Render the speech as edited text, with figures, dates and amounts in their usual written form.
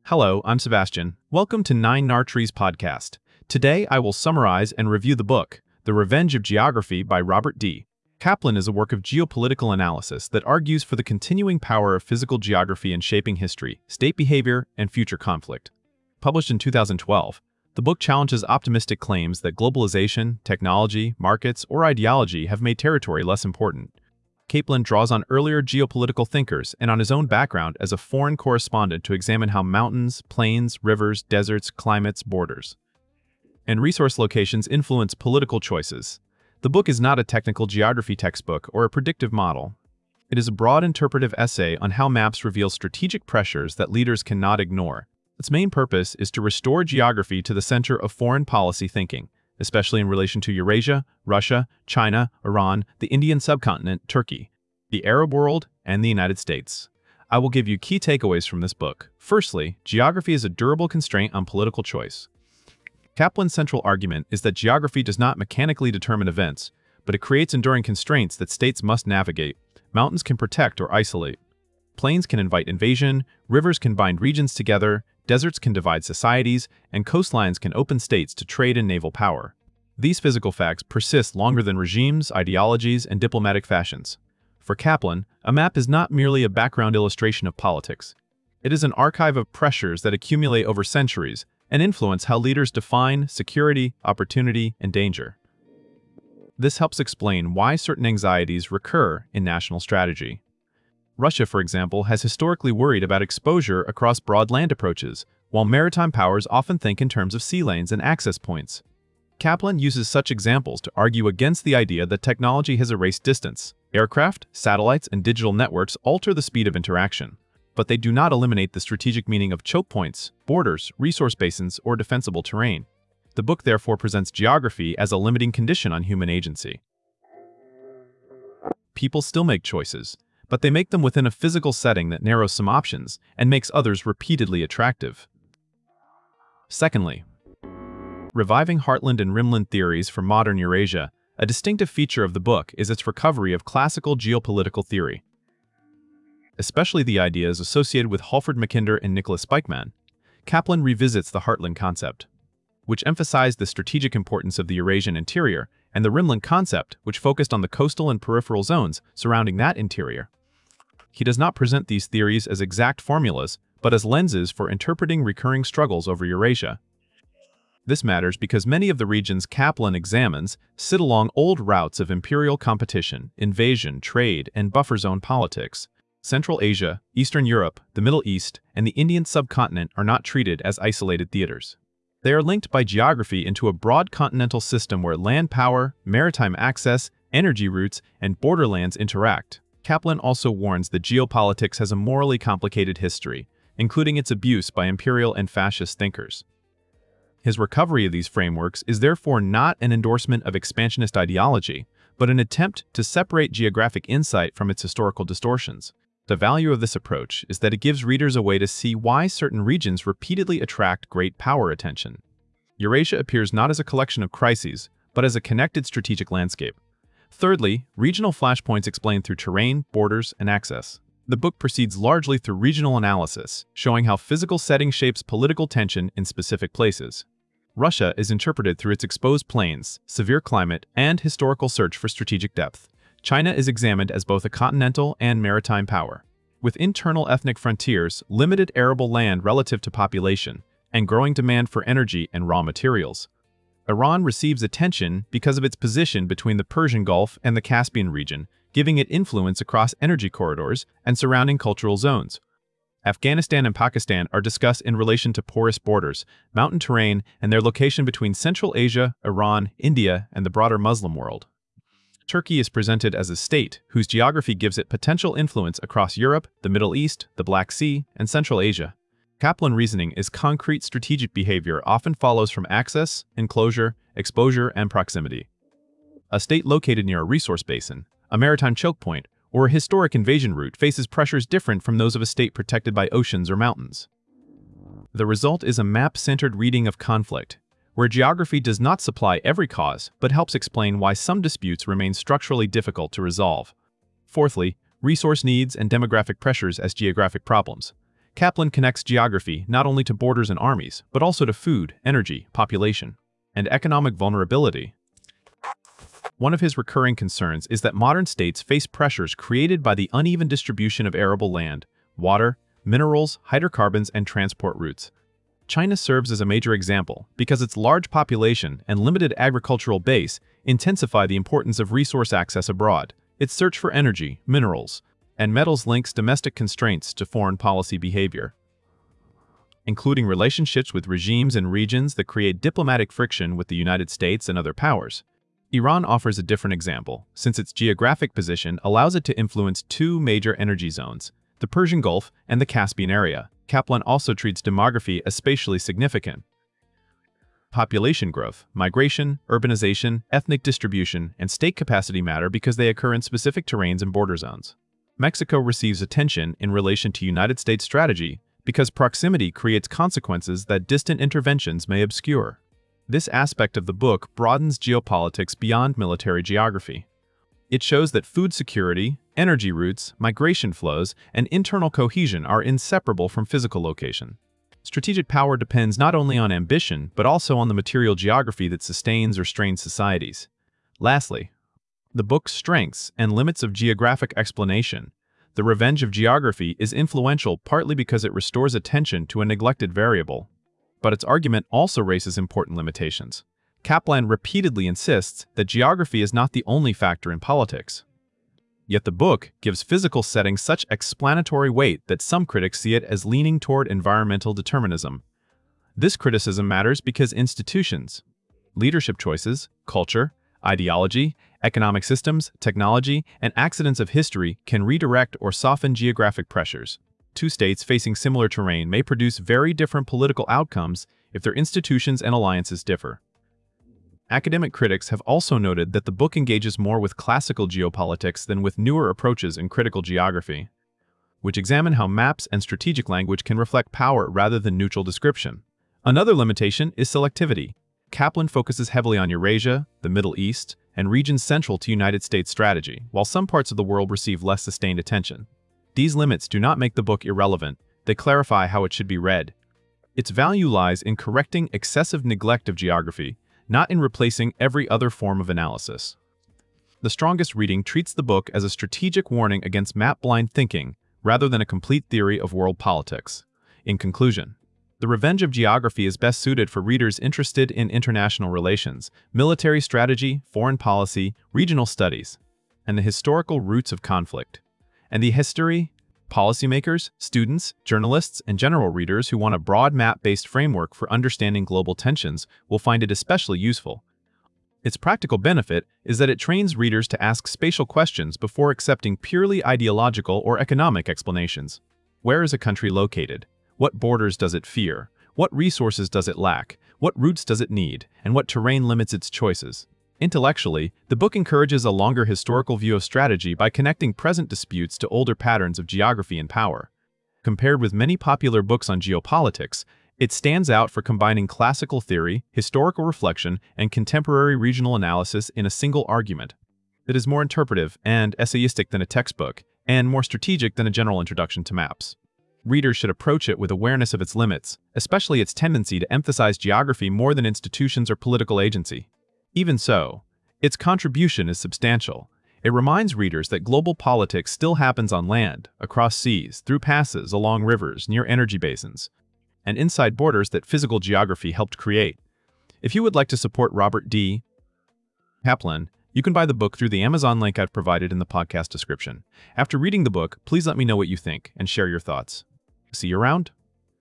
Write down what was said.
Hello, I'm Sebastian. Welcome to Nine Nartrees podcast. Today I will summarize and review the book, The Revenge of Geography by Robert D. Kaplan is a work of geopolitical analysis that argues for the continuing power of physical geography in shaping history, state behavior, and future conflict. Published in 2012, the book challenges optimistic claims that globalization, technology, markets, or ideology have made territory less important. Kaplan draws on earlier geopolitical thinkers and on his own background as a foreign correspondent to examine how mountains, plains, rivers, deserts, climates, borders, and resource locations influence political choices. The book is not a technical geography textbook or a predictive model. It is a broad interpretive essay on how maps reveal strategic pressures that leaders cannot ignore. Its main purpose is to restore geography to the center of foreign policy thinking, especially in relation to Eurasia, Russia, China, Iran, the Indian subcontinent, Turkey, the Arab world, and the United States. I will give you key takeaways from this book. Firstly, geography is a durable constraint on political choice. Kaplan's central argument is that geography does not mechanically determine events, but it creates enduring constraints that states must navigate. Mountains can protect or isolate. Plains can invite invasion, rivers can bind regions together, deserts can divide societies, and coastlines can open states to trade and naval power. These physical facts persist longer than regimes, ideologies, and diplomatic fashions. For Kaplan, a map is not merely a background illustration of politics. It is an archive of pressures that accumulate over centuries and influence how leaders define security, opportunity, and danger. This helps explain why certain anxieties recur in national strategy. Russia, for example, has historically worried about exposure across broad land approaches, while maritime powers often think in terms of sea lanes and access points. Kaplan uses such examples to argue against the idea that technology has erased distance. Aircraft, satellites, and digital networks alter the speed of interaction, but they do not eliminate the strategic meaning of choke points, borders, resource basins, or defensible terrain. The book therefore presents geography as a limiting condition on human agency. People still make choices, but they make them within a physical setting that narrows some options and makes others repeatedly attractive. Secondly, reviving heartland and rimland theories for modern Eurasia, a distinctive feature of the book is its recovery of classical geopolitical theory. Especially the ideas associated with Halford Mackinder and Nicholas Spykman, Kaplan revisits the heartland concept, which emphasized the strategic importance of the Eurasian interior, and the rimland concept, which focused on the coastal and peripheral zones surrounding that interior. He does not present these theories as exact formulas, but as lenses for interpreting recurring struggles over Eurasia. This matters because many of the regions Kaplan examines sit along old routes of imperial competition, invasion, trade, and buffer zone politics. Central Asia, Eastern Europe, the Middle East, and the Indian subcontinent are not treated as isolated theaters. They are linked by geography into a broad continental system where land power, maritime access, energy routes, and borderlands interact. Kaplan also warns that geopolitics has a morally complicated history, including its abuse by imperial and fascist thinkers. His recovery of these frameworks is therefore not an endorsement of expansionist ideology, but an attempt to separate geographic insight from its historical distortions. The value of this approach is that it gives readers a way to see why certain regions repeatedly attract great power attention. Eurasia appears not as a collection of crises, but as a connected strategic landscape. Thirdly, regional flashpoints explained through terrain, borders, and access. The book proceeds largely through regional analysis, showing how physical setting shapes political tension in specific places. Russia is interpreted through its exposed plains, severe climate, and historical search for strategic depth. China is examined as both a continental and maritime power, with internal ethnic frontiers, limited arable land relative to population, and growing demand for energy and raw materials. Iran receives attention because of its position between the Persian Gulf and the Caspian region, giving it influence across energy corridors and surrounding cultural zones. Afghanistan and Pakistan are discussed in relation to porous borders, mountain terrain, and their location between Central Asia, Iran, India, and the broader Muslim world. Turkey is presented as a state whose geography gives it potential influence across Europe, the Middle East, the Black Sea, and Central Asia. Kaplan reasoning is concrete strategic behavior often follows from access, enclosure, exposure, and proximity. A state located near a resource basin, a maritime choke point, or a historic invasion route faces pressures different from those of a state protected by oceans or mountains. The result is a map-centered reading of conflict, where geography does not supply every cause, but helps explain why some disputes remain structurally difficult to resolve. Fourthly, resource needs and demographic pressures as geographic problems. Kaplan connects geography not only to borders and armies, but also to food, energy, population, and economic vulnerability. One of his recurring concerns is that modern states face pressures created by the uneven distribution of arable land, water, minerals, hydrocarbons, and transport routes. China serves as a major example because its large population and limited agricultural base intensify the importance of resource access abroad. Its search for energy, minerals, and metals links domestic constraints to foreign policy behavior, including relationships with regimes and regions that create diplomatic friction with the United States and other powers. Iran offers a different example, since its geographic position allows it to influence two major energy zones, the Persian Gulf and the Caspian area. Kaplan also treats demography as spatially significant. Population growth, migration, urbanization, ethnic distribution, and state capacity matter because they occur in specific terrains and border zones. Mexico receives attention in relation to United States strategy because proximity creates consequences that distant interventions may obscure. This aspect of the book broadens geopolitics beyond military geography. It shows that food security, energy routes, migration flows, and internal cohesion are inseparable from physical location. Strategic power depends not only on ambition, but also on the material geography that sustains or strains societies. Lastly, the book's strengths and limits of geographic explanation. The Revenge of Geography is influential partly because it restores attention to a neglected variable, but its argument also raises important limitations. Kaplan repeatedly insists that geography is not the only factor in politics. Yet the book gives physical settings such explanatory weight that some critics see it as leaning toward environmental determinism. This criticism matters because institutions, leadership choices, culture, ideology, economic systems, technology, and accidents of history can redirect or soften geographic pressures. Two states facing similar terrain may produce very different political outcomes if their institutions and alliances differ. Academic critics have also noted that the book engages more with classical geopolitics than with newer approaches in critical geography, which examine how maps and strategic language can reflect power rather than neutral description. Another limitation is selectivity. Kaplan focuses heavily on Eurasia, the Middle East, and regions central to United States strategy, while some parts of the world receive less sustained attention. These limits do not make the book irrelevant, they clarify how it should be read. Its value lies in correcting excessive neglect of geography, not in replacing every other form of analysis. The Strongest Reading treats the book as a strategic warning against map-blind thinking rather than a complete theory of world politics. In conclusion, The Revenge of Geography is best suited for readers interested in international relations, military strategy, foreign policy, regional studies, and the historical roots of conflict. And the history, policymakers, students, journalists, and general readers who want a broad map-based framework for understanding global tensions will find it especially useful. Its practical benefit is that it trains readers to ask spatial questions before accepting purely ideological or economic explanations. Where is a country located? What borders does it fear? What resources does it lack? What routes does it need? And what terrain limits its choices? Intellectually, the book encourages a longer historical view of strategy by connecting present disputes to older patterns of geography and power. Compared with many popular books on geopolitics, it stands out for combining classical theory, historical reflection, and contemporary regional analysis in a single argument. It is more interpretive and essayistic than a textbook, and more strategic than a general introduction to maps. Readers should approach it with awareness of its limits, especially its tendency to emphasize geography more than institutions or political agency. Even so, its contribution is substantial. It reminds readers that global politics still happens on land, across seas, through passes, along rivers, near energy basins, and inside borders that physical geography helped create. If you would like to support Robert D. Kaplan, you can buy the book through the Amazon link I've provided in the podcast description. After reading the book, please let me know what you think and share your thoughts. See you around.